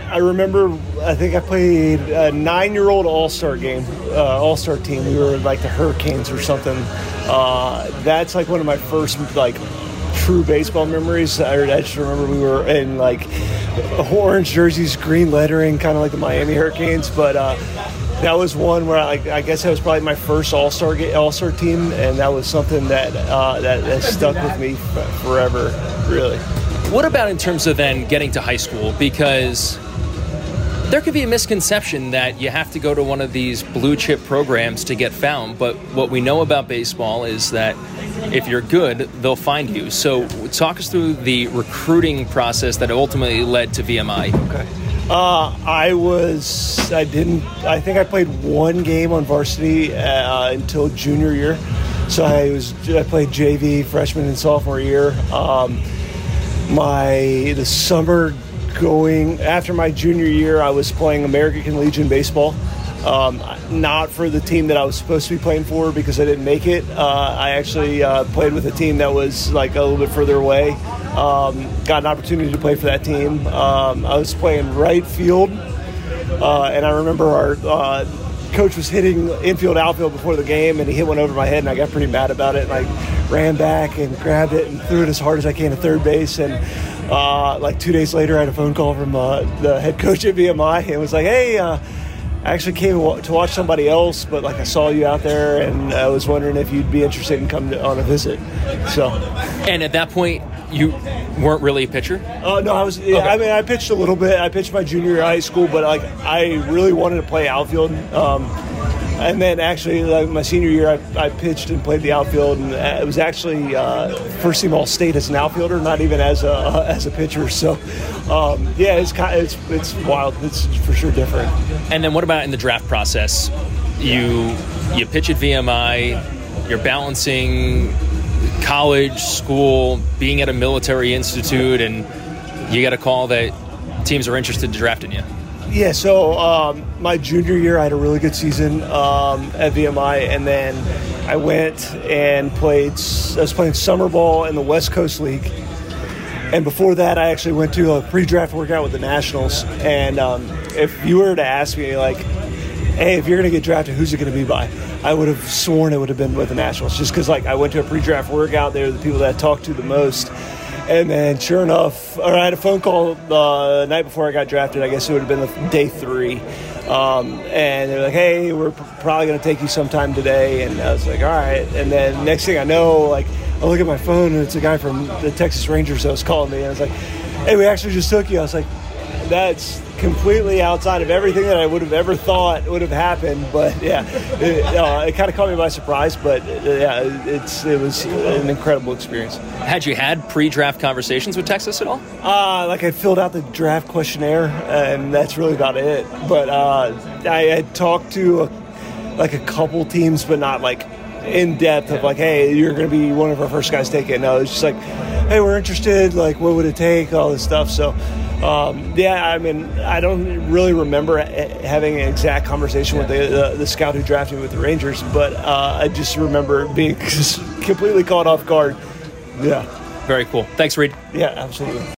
I remember, I think I played a 9-year-old all-star game, all-star team. We were like the Hurricanes or something. That's like one of my first like true baseball memories. I just remember we were in like orange jerseys, green lettering, kind of like the Miami Hurricanes. But that was one where I guess that was probably my first all-star team, and that was something that stuck with me forever, really. What about in terms of then getting to high school? Because there could be a misconception that you have to go to one of these blue chip programs to get found. But what we know about baseball is that if you're good, they'll find you. So talk us through the recruiting process that ultimately led to VMI. Okay. I think I played one game on varsity until junior year. So I played JV freshman and sophomore year. The summer going after my junior year, I was playing American Legion baseball. Not for the team that I was supposed to be playing for because I didn't make it. I actually played with a team that was like a little bit further away. Got an opportunity to play for that team. I was playing right field, and I remember our coach was hitting infield, outfield before the game, and he hit one over my head, and I got pretty mad about it. And I ran back and grabbed it and threw it as hard as I can to third base. And like 2 days later, I had a phone call from the head coach at VMI, and was like, "Hey, I actually came to watch somebody else, but like I saw you out there, and I was wondering if you'd be interested in coming on a visit." So, and at that point, you weren't really a pitcher? No, I was. Yeah, okay. I mean, I pitched a little bit. I pitched my junior year of high school, but like I really wanted to play outfield. And then actually, like my senior year, I pitched and played the outfield, and it was actually first team All State as an outfielder, not even as a pitcher. So, yeah, it's wild. It's for sure different. And then what about in the draft process? You pitch at VMI, you're balancing college, school, being at a military institute, and you got a call that teams are interested in drafting you. Yeah, so my junior year, I had a really good season at VMI, and then I went and I was playing summer ball in the West Coast League. And before that, I actually went to a pre-draft workout with the Nationals. And if you were to ask me, like, hey, if you're going to get drafted, who's it going to be by? I would have sworn it would have been with the Nationals, just because, like, I went to a pre-draft workout. They were the people that I talked to the most. And then, sure enough, I had a phone call the night before I got drafted. I guess it would have been day 3. And they're like, hey, we're probably going to take you sometime today. And I was like, all right. And then next thing I know, like, I look at my phone, and it's a guy from the Texas Rangers that was calling me. And I was like, hey, we actually just took you. I was like, that's completely outside of everything that I would have ever thought would have happened. But, yeah, it kind of caught me by surprise. But, yeah, it was an incredible experience. Had you had pre-draft conversations with Texas at all? Like I filled out the draft questionnaire, and that's really about it. But I had talked to a couple teams, but not like in depth of like, hey, you're going to be one of our first guys taken. No, it's just like, hey, we're interested. Like, what would it take? All this stuff. So, yeah, I mean, I don't really remember having an exact conversation with the scout who drafted me with the Rangers, but I just remember being completely caught off guard. Yeah. Very cool. Thanks, Reed. Yeah, absolutely.